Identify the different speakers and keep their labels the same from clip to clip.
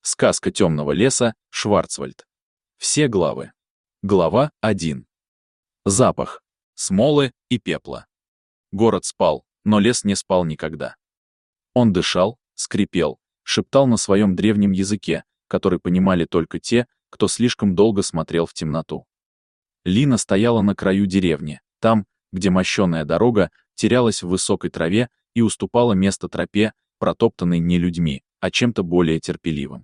Speaker 1: Сказка темного леса, Шварцвальд. Все главы. Глава 1. Запах. Смолы и пепла. Город спал, но лес не спал никогда. Он дышал, скрипел, шептал на своем древнем языке, который понимали только те, кто слишком долго смотрел в темноту. Лина стояла на краю деревни, там, где мощеная дорога терялась в высокой траве и уступала место тропе, протоптанной не людьми, а чем-то более терпеливым.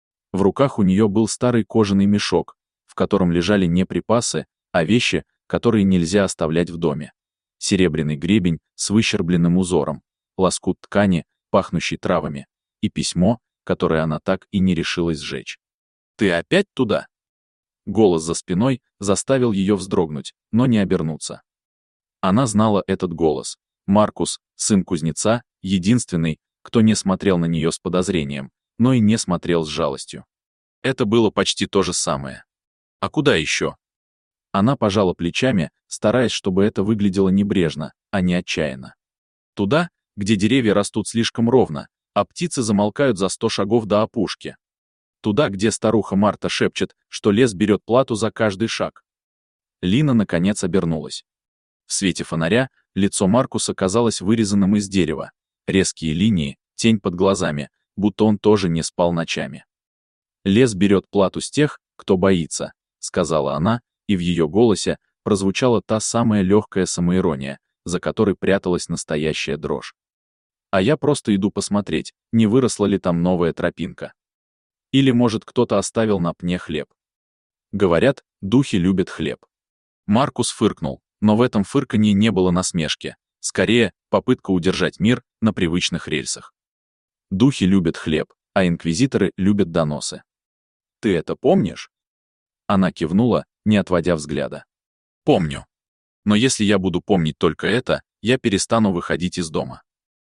Speaker 1: В руках у нее был старый кожаный мешок, в котором лежали не припасы, а вещи, которые нельзя оставлять в доме. Серебряный гребень с выщербленным узором, лоскут ткани, пахнущий травами, и письмо, которое она так и не решилась сжечь. «Ты опять туда?» Голос за спиной заставил ее вздрогнуть, но не обернуться. Она знала этот голос. Маркус, сын кузнеца, единственный, кто не смотрел на нее с подозрением, но и не смотрел с жалостью. Это было почти то же самое. А куда еще? Она пожала плечами, стараясь, чтобы это выглядело небрежно, а не отчаянно. Туда, где деревья растут слишком ровно, а птицы замолкают за 100 шагов до опушки. Туда, где старуха Марта шепчет, что лес берет плату за каждый шаг. Лина, наконец, обернулась. В свете фонаря лицо Маркуса казалось вырезанным из дерева. Резкие линии, тень под глазами, будто он тоже не спал ночами. «Лес берет плату с тех, кто боится», — сказала она, и в ее голосе прозвучала та самая легкая самоирония, за которой пряталась настоящая дрожь. «А я просто иду посмотреть, не выросла ли там новая тропинка. Или, может, кто-то оставил на пне хлеб. Говорят, духи любят хлеб». Маркус фыркнул, но в этом фырканье не было насмешки, скорее, попытка удержать мир на привычных рельсах. Духи любят хлеб, а инквизиторы любят доносы. «Ты это помнишь?» Она кивнула, не отводя взгляда. «Помню. Но если я буду помнить только это, я перестану выходить из дома.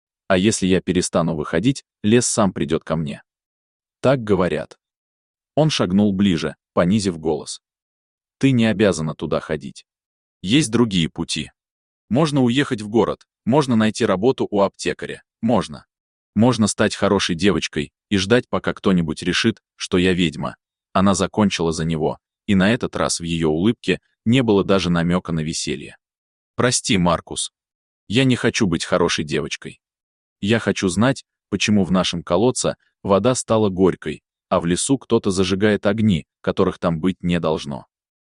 Speaker 1: А если я перестану выходить, лес сам придет ко мне. Так говорят». Он шагнул ближе, понизив голос. «Ты не обязана туда ходить. Есть другие пути. Можно уехать в город, можно найти работу у аптекаря, можно. Можно стать хорошей девочкой и ждать, пока кто-нибудь решит, что я ведьма». Она закончила за него, и на этот раз в ее улыбке не было даже намека на веселье. «Прости, Маркус. Я не хочу быть хорошей девочкой. Я хочу знать, почему в нашем колодце вода стала горькой, а в лесу кто-то зажигает огни, которых там быть не должно.